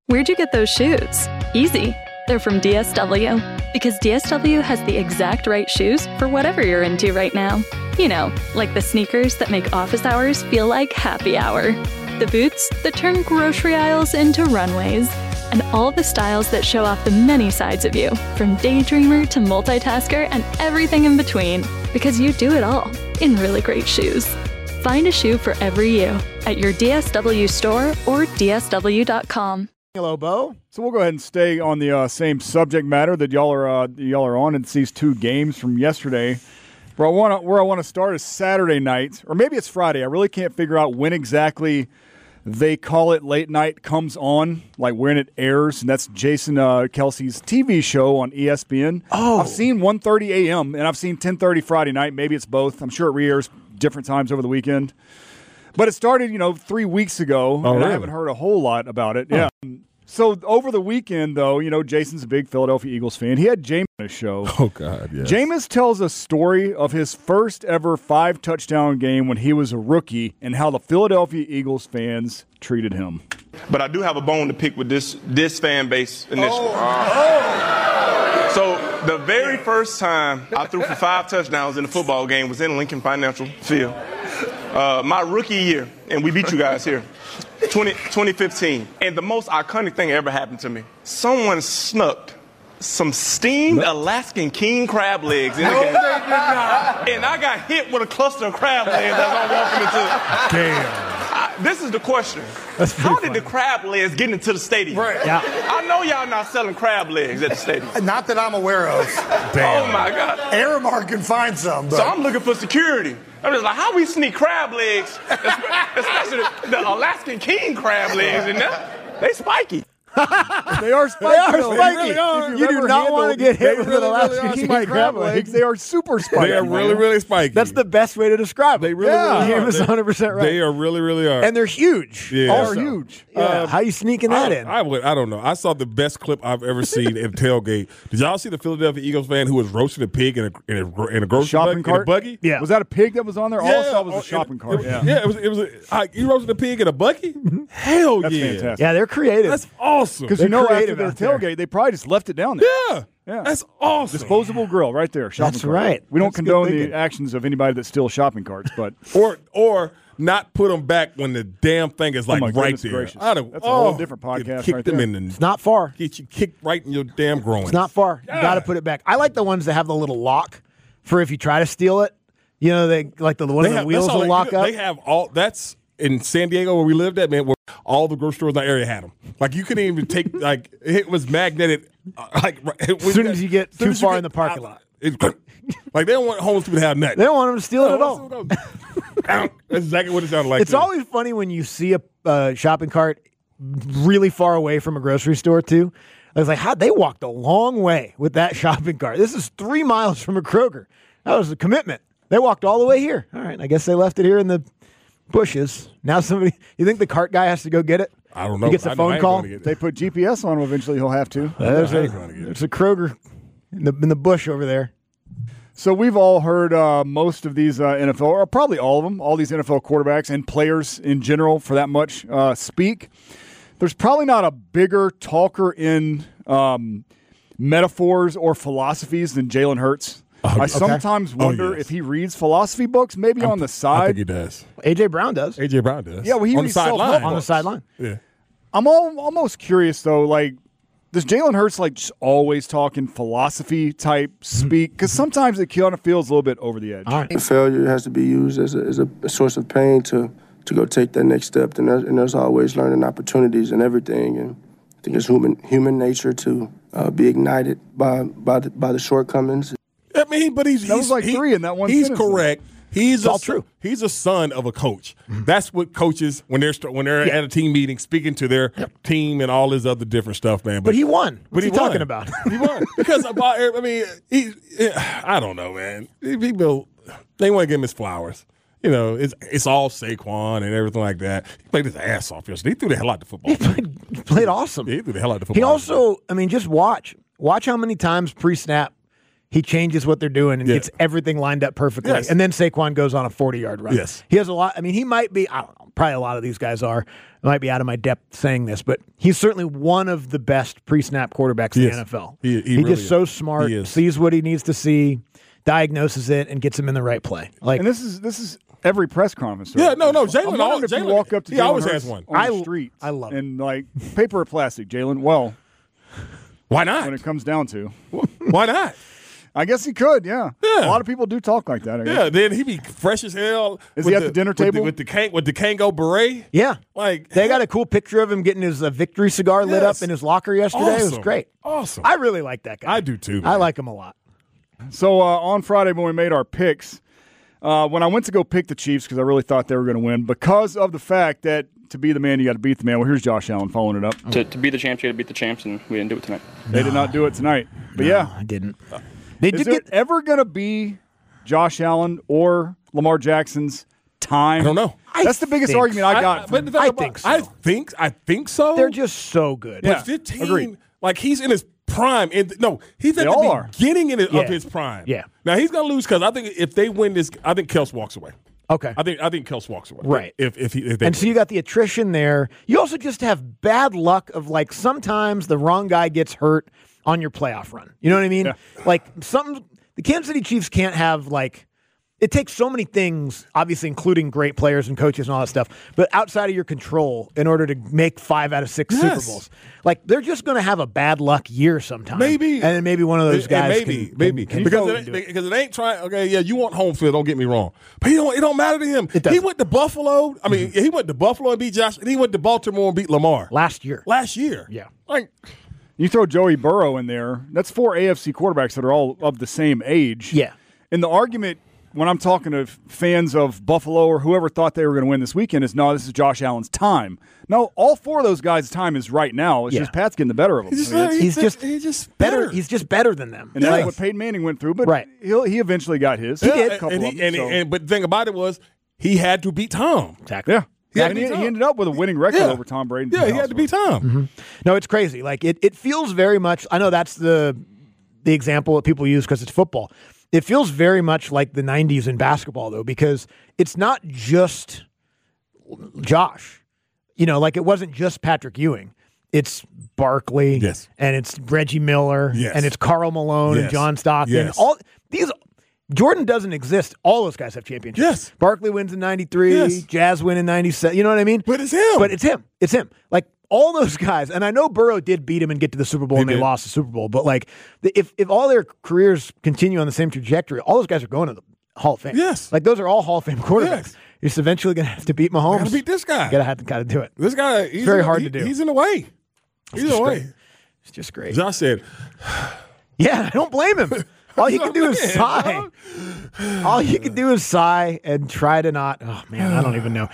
Where'd you get those shoes? Easy. They're from DSW. Because DSW has the exact right shoes for whatever you're into right now. You know, like the sneakers that make office hours feel like happy hour. The boots that turn grocery aisles into runways. And all the styles that show off the many sides of you, from daydreamer to multitasker and everything in between. Because you do it all in really great shoes. Find a shoe for every you at your DSW store or DSW.com. Hello, Bo. So we'll go ahead and stay on the same subject matter that y'all are on. It's these two games from yesterday. Where I want to start is Saturday night, or maybe it's Friday. I really can't figure out when exactly they call it late night comes on, like when it airs, and that's Jason Kelsey's TV show on ESPN. Oh. I've seen 1:30 a.m., and I've seen 10:30 Friday night. Maybe it's both. I'm sure it re-airs different times over the weekend. But it started, 3 weeks ago, and really? I haven't heard a whole lot about it. Yeah. So over the weekend, though, Jason's a big Philadelphia Eagles fan. He had Jameis on his show. Oh, God, yes. Jameis tells a story of his first ever 5-touchdown game when he was a rookie and how the Philadelphia Eagles fans treated him. But I do have a bone to pick with this fan base initially. So the very first time I threw for 5 touchdowns in a football game was in Lincoln Financial Field. My rookie year, and we beat you guys here, 2015. And the most iconic thing ever happened to me. Someone snuck some steamed Alaskan king crab legs in the game. They did not. And I got hit with a cluster of crab legs as I'm walking into. Damn. This is the question. How did the crab legs get into the stadium? Right. Yeah. I know y'all not selling crab legs at the stadium. Not that I'm aware of. Damn. Oh, my God. Airmark can find some. But. So I'm looking for security. I'm just like, how we sneak crab legs, especially the Alaskan king crab legs in there? They spiky. They are spiky. They are spiky. You do not want to get hit with an Alaskan king crab legs. They are super spiky. They are really, really spiky. That's the best way to describe it. They really, really are. James is 100% right. They are really, really are. And they're huge. Yeah. They are Also. huge. Yeah. How you sneaking that in? I don't know. I saw the best clip I've ever seen in tailgate. Did y'all see the Philadelphia Eagles fan who was roasting a pig in a grocery shopping cart? in a buggy? Yeah. Was that a pig that was on there? All I saw was a shopping cart. Yeah, it was you roasted a pig in a buggy? Hell That's yeah. fantastic. Yeah, they're creative. That's awesome. Because They're after creative their out there. tailgate, they probably just left it down there. Yeah. Yeah. That's awesome. Disposable grill right there. Shopping That's cart. right. We don't That's good condone thinking. the actions of anybody that steals shopping carts, but Or not put them back when the damn thing is like my right goodness there. gracious. I don't, That's a whole different podcast Kick right them there. in the, It's not far. get you kicked right in your damn groin. It's not far. You got to put it back. I like the ones that have the little lock for if you try to steal it. They like the one of the wheels will lock up. They have all. That's in San Diego where we lived at, man. Where all the grocery stores in that area had them. Like you couldn't even take. Like it was magnetic. As soon as you get too far in the parking lot. Like they don't want homeless people to have nothing. They don't want them to steal it at all. That's exactly what it sounded like. It's always funny when you see a shopping cart really far away from a grocery store, too. I was like, they walked a long way with that shopping cart. This is 3 miles from a Kroger. That was a commitment. They walked all the way here. All right, I guess they left it here in the bushes. Now you think the cart guy has to go get it? I don't know. He gets a phone call. they put GPS on them eventually. He'll have to. There's a Kroger in the bush over there. So we've all heard most of these NFL, or probably all of them, all these NFL quarterbacks and players in general, for that much, speak. There's probably not a bigger talker in metaphors or philosophies than Jalen Hurts. I sometimes wonder if he reads philosophy books, maybe on the side. I think he does. A.J. Brown does. A.J. Brown does. Yeah, well, he on the reads sideline. self-help On the sideline. Yeah. I'm almost curious, though, like, does Jalen Hurts just always talk in philosophy type speak? Because sometimes it kind of feels a little bit over the edge. All right. Failure has to be used as a source of pain to go take that next step. And there's always learning opportunities and everything. And I think it's human nature to be ignited by the shortcomings. I mean, but he's was like 3 in that one He's sentence, correct. He's all true. He's a son of a coach. That's what coaches when they're at a team meeting speaking to their team and all this other different stuff, man. But he won. What's he won. talking about? He won because I don't know, man. People they want to give him his flowers. It's all Saquon and everything like that. He played his ass off yesterday. He threw the hell out the football. He played awesome. He threw the hell out the football. He also, just watch how many times pre-snap he changes what they're doing and Yeah. gets everything lined up perfectly. Yes. And then Saquon goes on a 40-yard run. Yes. He has a lot. I mean, he might be, I don't know, probably a lot of these guys are. I might be out of my depth saying this, but he's certainly one of the best pre-snap quarterbacks in He the is. NFL. He He's really just is. so smart, He is. sees what he needs to see, diagnoses it, and gets him in the right play. Like, And this is every press conference. Yeah, no. I'm Jalen, wondering if you Jalen, walk up to he Jalen always Hurts has one. on the street. I love it. and like paper or plastic, Jalen. Well, Why when not? it comes down to, Why not? I guess he could. Yeah. Yeah. A lot of people do talk like that. I guess. Yeah, then he be fresh as hell. Is with he at the dinner table? with the Kango beret? yeah. Like They got a cool picture of him getting his victory cigar lit up Yes. in his locker yesterday. It was Awesome. great. Awesome. I really like that guy. I do too, I man. like him a lot. So on Friday when we made our picks, when I went to go pick the Chiefs because I really thought they were going to win, because of the fact that to be the man you got to beat the man. Well, here's Josh Allen following it up. To be the champs, you got to beat the champs, and we didn't do it tonight. They did not do it tonight, but yeah, I didn't. They is did it ever going to be Josh Allen or Lamar Jackson's time? I don't know. That's the biggest think argument I got. But the thing I about- think so. I think so. They're just so good. Yeah. But 15, agreed. like he's in his prime. And no, he's at They the all are. beginning of Yeah. his prime. Yeah. Now he's gonna lose because I think if they win this, I think Kels walks away. Okay. I think Kels walks away. Right. If they And so you got the attrition there. You also just have bad luck of like sometimes the wrong guy gets hurt on your playoff run. You know what I mean? Yeah. Like the Kansas City Chiefs can't have like it takes so many things, obviously including great players and coaches and all that stuff, but outside of your control in order to make 5 out of 6 Yes. Super Bowls. Like they're just going to have a bad luck year sometime. Maybe. And then maybe one of those And guys maybe can because it ain't trying. Okay, yeah, you want home field. Don't get me wrong, but it don't matter to him. It doesn't. He went to Buffalo. I mean, he went to Buffalo and beat Josh, and he went to Baltimore and beat Lamar last year. year. Yeah. Like, you throw Joey Burrow in there, that's 4 AFC quarterbacks that are all of the same age. Yeah. And the argument when I'm talking to fans of Buffalo or whoever thought they were going to win this weekend is, no, this is Josh Allen's time. No, all 4 of those guys' time is right now. It's Yeah. just Pat's getting the better of them. He's just better. He's just better than them. and that's what Peyton Manning went through, but Right. he eventually got his. He did. A couple of them, so- But the thing about it was he had to beat Tom. Exactly. yeah. had And to he beat Tom. ended up with a winning record Yeah. over Tom Brady. Yeah, he had to beat Tom. No, it's crazy. Like it feels very much. I know that's the example that people use because it's football. It feels very much like the '90s in basketball, though, because it's not just Josh. You know, like it wasn't just Patrick Ewing. It's Barkley, Yes. and it's Reggie Miller, Yes. and it's Karl Malone and Yes. John Stockton. Yes. All these. Jordan doesn't exist. All those guys have championships. Yes. Barkley wins in '93. Yes. Jazz win in '97. You know what I mean? But it's him. But it's him. It's him. Like all those guys, and I know Burrow did beat him and get to the Super Bowl, and they did. lost the Super Bowl. But like, if all their careers continue on the same trajectory, all those guys are going to the Hall of Fame. Yes. like those are all Hall of Fame quarterbacks. Yes. You're just eventually going to have to beat Mahomes. Got to beat this guy. Gotta do it. This guy. He's very in the- hard he- to do. He's in the way. He's in the just way. great. It's just great. Josh said, Yeah, I don't blame him. All you can do is Man, sigh. dog. All you can do is sigh and try to not. Oh man, I don't even know.